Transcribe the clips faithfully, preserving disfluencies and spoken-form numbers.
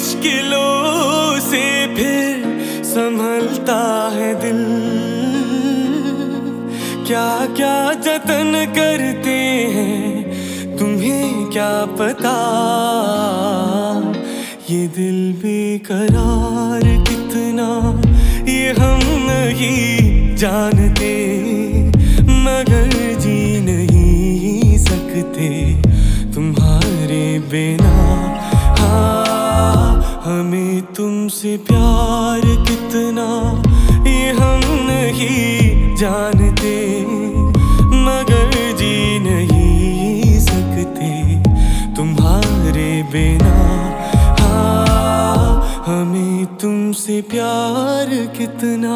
मुश्किलों से फिर संभलता है दिल। क्या क्या जतन करते हैं तुम्हें क्या पता, ये दिल बेकरार कितना ये हम नहीं जानते, मगर जी नहीं सकते तुम्हारे बिना। हाँ, हमें तुमसे प्यार कितना ये हम नहीं जानते, मगर जी नहीं सकते तुम्हारे बिना। हाँ, हमें तुमसे प्यार कितना।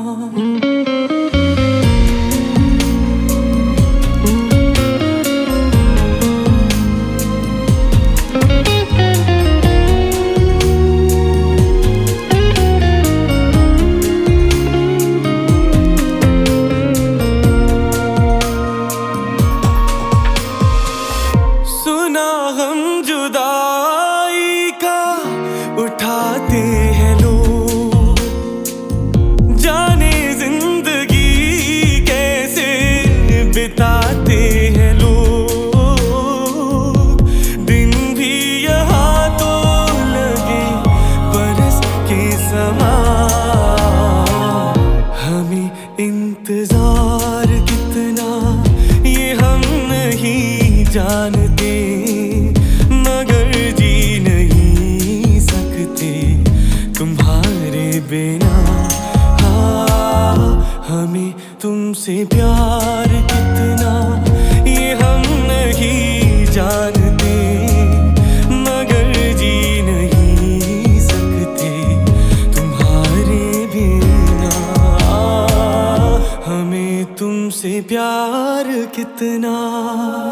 हम जुदाई का उठाते हैं लोग, जाने जिंदगी कैसे बिताते हैं लोग। दिन भी यहाँ तो लगे बरस के समान, हमें इंतजार कितना ये हम नहीं जानते, मगर जी नहीं सकते तुम्हारे बिना। हाँ, हमें तुमसे प्यार कितना ये हम नहीं जानते, मगर जी नहीं सकते तुम्हारे बिना। हमें तुमसे प्यार कितना।